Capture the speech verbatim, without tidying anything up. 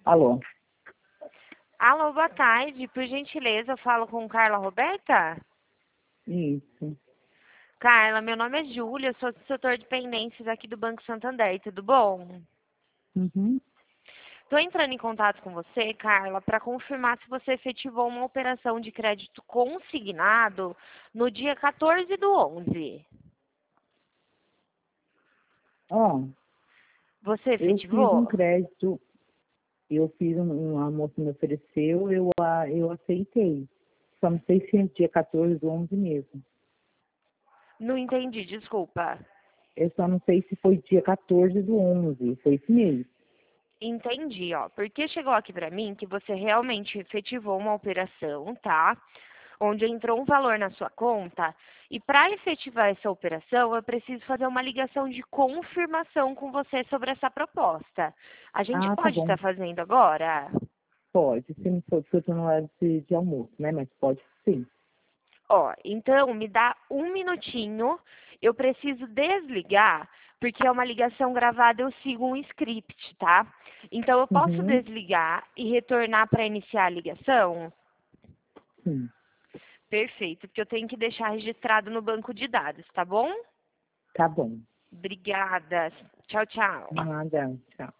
Alô? Alô, boa tarde. Por gentileza, eu falo com Carla Roberta? Isso. Carla, meu nome é Júlia, eu sou do setor de pendências aqui do Banco Santander, tudo bom? Uhum. Estou entrando em contato com você, Carla, para confirmar se você efetivou uma operação de crédito consignado no dia quatorze do onze. Ó, Você eu fiz um efetivou? crédito, eu fiz um, uma moça me ofereceu, eu, a- eu aceitei. Só não sei se é dia quatorze do onze mesmo. Não entendi, desculpa. Eu só não sei se foi dia quatorze do onze, foi esse mês. Entendi, ó. Porque chegou aqui para mim que você realmente efetivou uma operação, tá? Onde entrou um valor na sua conta. E para efetivar essa operação, eu preciso fazer uma ligação de confirmação com você sobre essa proposta. A gente Ah, tá pode bom, estar fazendo agora? pode. Se não for, porque eu tô no horário de, de almoço, né? Mas pode sim. Ó, então me dá um minutinho. Eu preciso desligar, porque é uma ligação gravada, eu sigo um script, tá? Então eu posso Uhum, desligar e retornar para iniciar a ligação? sim. Perfeito, porque eu tenho que deixar registrado no banco de dados, tá bom? Tá bom. Obrigada. Tchau, tchau. Nada, tchau.